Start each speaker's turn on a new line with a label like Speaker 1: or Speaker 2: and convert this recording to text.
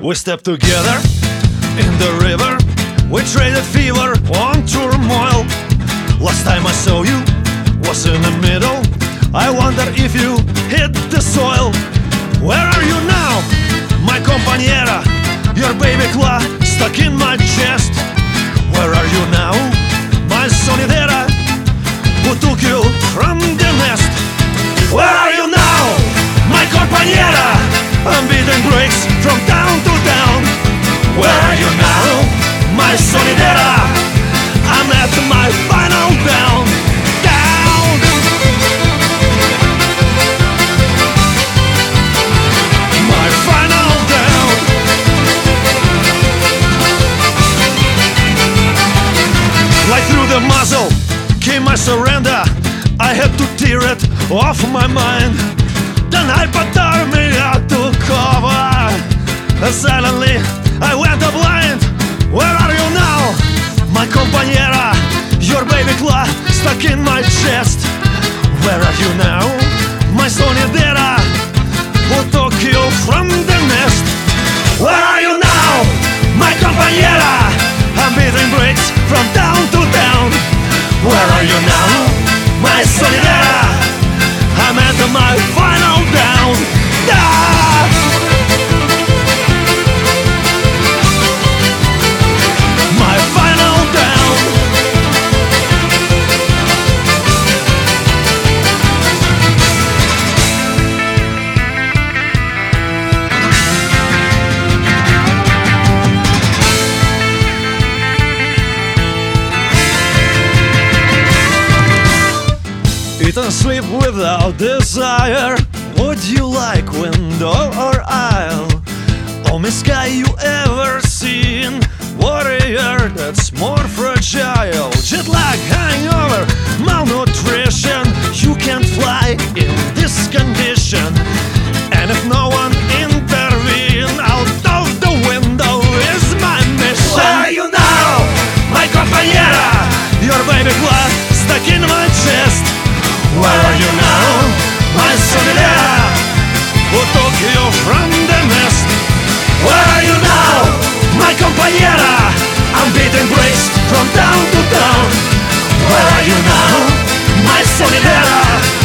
Speaker 1: We stepped together in the river. We traded fever on turmoil. Last time I saw you was in the middle. I wonder if you hit the soil. Where are you now, my compañera? Your baby claw stuck in my chest. Where are you now, my sonidera, who took you from the nest? Where are you now, my compañera? I'm beating brakes from town to town. Where are you now, my sonidera? I'm at my final down. Down. My final down. Right through the muzzle came my surrender. I had to tear it off my mind. Then I put me out to cover. Silently I went blind. Where are you now, my compañera? Your baby claw stuck in my chest. Where are you now, my sonidera, who took you from the nest? Where are you now, my compañera? I'm beating brakes from town to town. Where are you now, my sonidera? I'm at my final down. My final down. Eat and sleep without desire. Would you like window or aisle? Only sky you ever seen. Warrior that's more fragile. Jet lag, hangover, malnutrition. You can't fly in this condition. And if no one intervene, out of the window is my mission. Where are you now, my compañera? Your baby claw stuck in my chest. Where are you now, my sonidera, who took you from the nest? Where are you now, my compañera? I'm beating brakes from town to town. Where are you now, my sonidera?